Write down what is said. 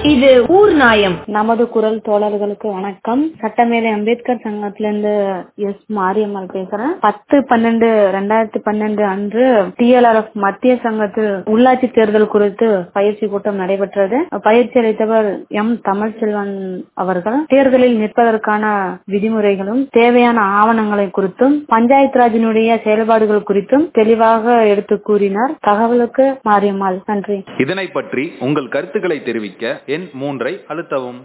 இது ஊர் நாயம். நமது குரல் தோழர்களுக்கு வணக்கம். சட்டமேதை அம்பேத்கர் சங்கத்திலிருந்து எஸ் மாரியம்மாள் பேசுறேன். 10/12/2012 அன்று TLRF மத்திய சங்கத்தில் உள்ளாட்சி தேர்தல் குறித்து பயிற்சி கூட்டம் நடைபெற்றது. பயிற்சி அளித்தவர் எம் தமிழ்ச்செல்வன் அவர்கள். தேர்தலில் நிற்பதற்கான விதிமுறைகளும் தேவையான ஆவணங்களை குறித்தும் பஞ்சாயத்து ராஜினுடைய செயல்பாடுகள் குறித்தும் தெளிவாக எடுத்து கூறினார். தகவலுக்கு மாரியம்மாள். நன்றி. இதனை பற்றி உங்கள் கருத்துக்களை தெரிவிக்க எண் 3 அழுத்தவும்.